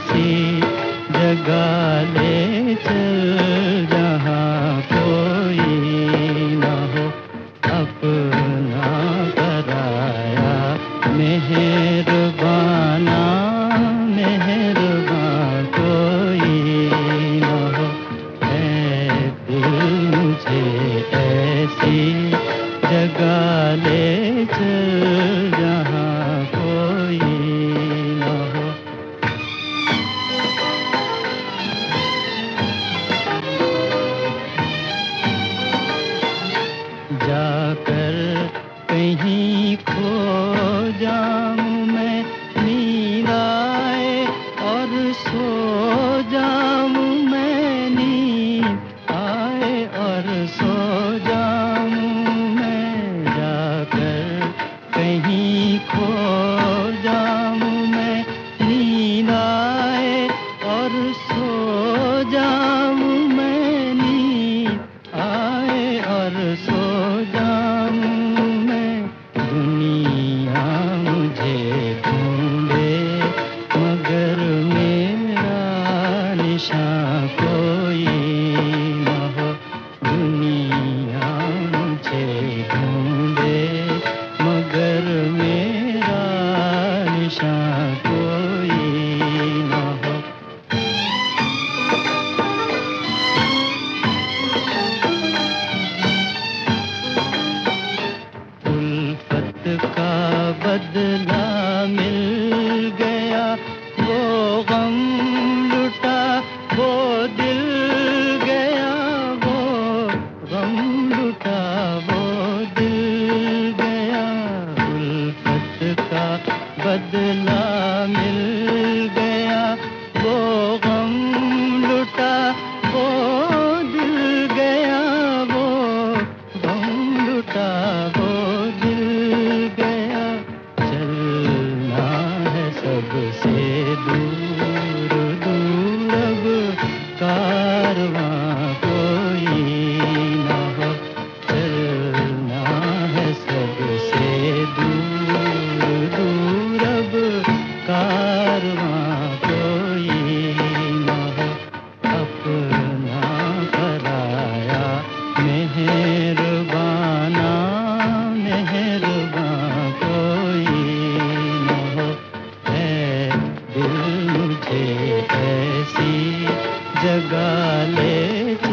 ऐसी जगह ले चल जहाँ कोई न हो अपना पराया। मेहरबाना मेहरबान कोई न हो, ऐ दिल मुझे ऐसी जगह ले चल जहाँ कोई न हो। जाकर कहीं खो जाऊं मैं, नींद आए और सो जाऊं मैं, नींद आए और सो जाऊं मैं। जाकर कहीं खो जाऊं मैं, नींद आए और सो जाऊं मैं, नींद आए और सो जाऊं मैं। दुनिया मुझे ढूंढे मगर मेरा निशान कोई न हो। दुनिया मुझे ढूंढे मगर मेरा निशान कोई न हो। उल्फत का बदला मिल गया, वो गम लुटा वो दिल गया, वो गम लुटा वो दिल गया। उल्फत का बदला मिल गया, वो गम लुटा वो दिल गया, वो गम लुटा वो दिल गया। चलना है सबसे दूर दूर अब कारवां कोई न हो। चलना है सबसे दूर दूर अब कारवां कोई न हो अपना पराया। मेहरबाना मेहरबान कोई न हो, ऐ दिल मुझे ऐसी जगह ले